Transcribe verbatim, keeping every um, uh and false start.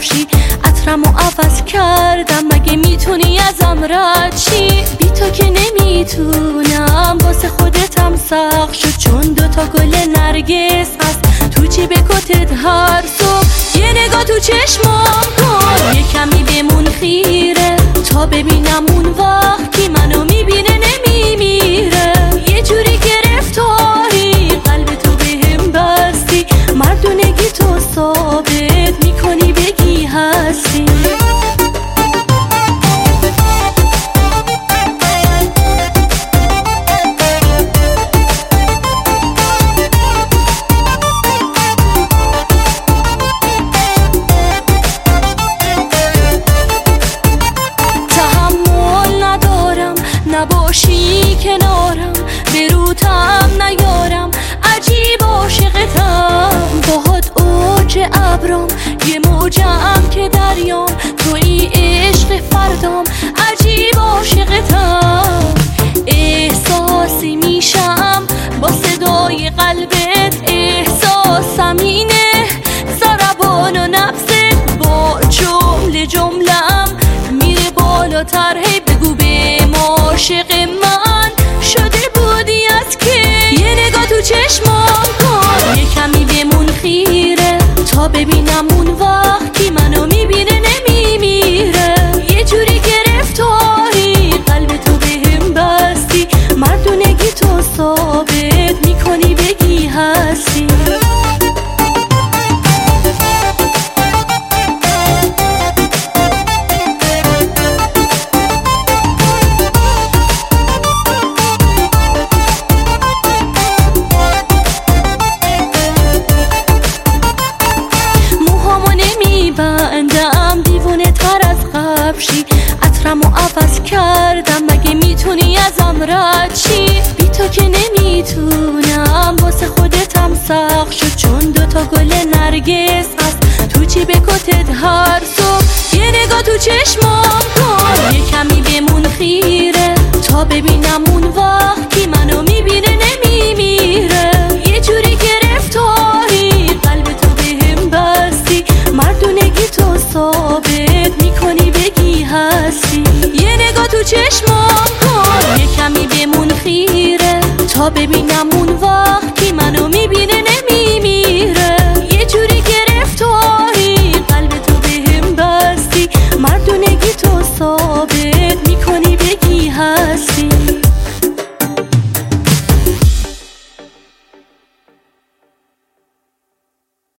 کفشی. عطرمو عوض کردم، مگه میتونی ازم رد شی؟ بی تو که نمیتونم، واسه خودتم سخت شد، چون دوتا گل نرگس هست تو جیب کتت هر صبح. یه نگاه تو چشمام کن، یه کمی بمون خیره تا ببینم اون وقت کی منو میبینه نمیمیره. یه جوری گرفتاری قلب تو بهم بستی، مردونگی تو ثابت میکنی بگی هستی. نباشی کنارم، بروتم نیارم، عجیب عاشقتم، باهات اوج ابرام، یه موجم که دریام، توی عشق فردام، عجیب عاشقتم. احساسی میشم با صدای قلبت، احساسم اینه، ضربان و نبضت با جمله جملم میره بالاتر. هی بگو به عاشق من شده بودی از که؟ یه نگاه تو چشمام کن، یه کمی بمون خیره تا ببینم اون وقت کی منو میبینه نمیمیره. یه جوری گرفتاری قلب تو بهم بستی، مردونگی تو ثابت میکنی بگی هستی. بندم دیوونه تر از قبشی، عطرمو عوض کردم، مگه میتونی ازم رد شی؟ بی تو که نمیتونم، واسه خودتم سخت شد، چون دوتا گل نرگس هست تو جیب کتت هر صبح. یه نگاه تو چشمام کن، یه کمی بمون خیره تا ببینم اون وقت کی منو میبینه نمیمیره. یه جوری گرفتاری قلب تو بهم بستی، مردونگی تو ثابت میکنی بگی هستی. یه نگاه تو چشمام کن، یه کمی بمون خیره تا ببینم اون وقت